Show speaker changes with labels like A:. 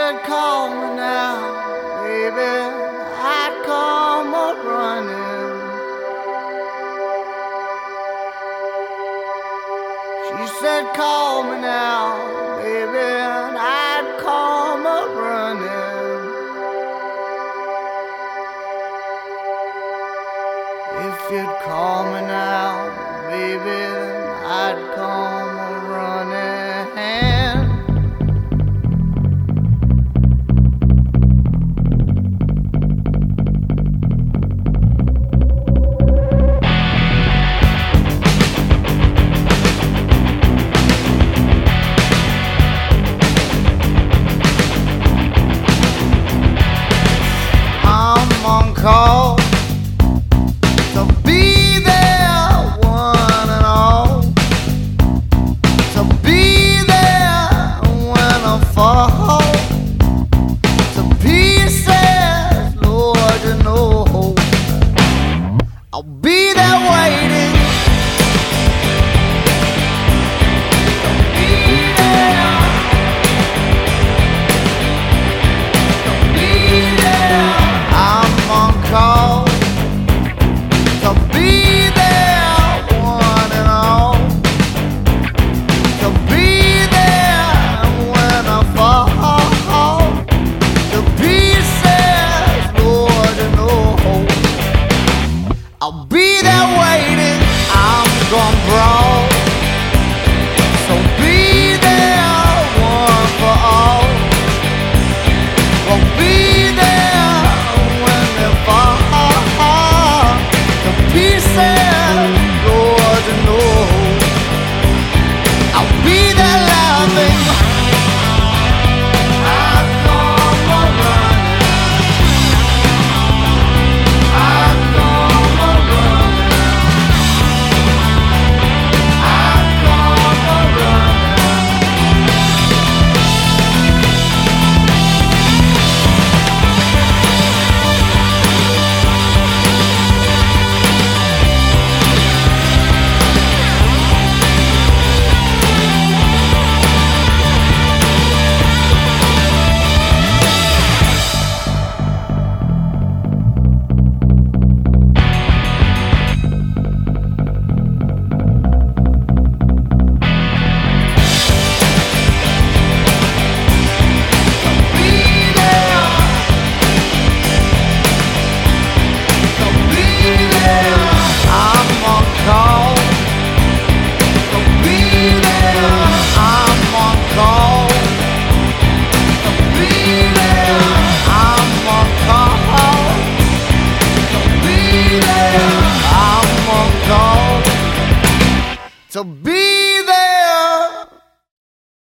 A: said, call me now, baby, I'd come a-running. She said, call me now, baby, and I'd come a-running. If you'd call me now, baby, then I'd come a-running. I'm on call to be there, one and all, to be there when I fall to pieces, Lord, you know I'll be there waiting. To be there, to be there. I'm on call to be there, one and all, to be there when I fall to pieces, Lord, you know I'll be there waiting. I'm gone broad, so be there, one for all. We'll be there when they fall to pieces, Lord, you know I'll be there laughing. I've come a-running. I've come a-running. I've come a-running. So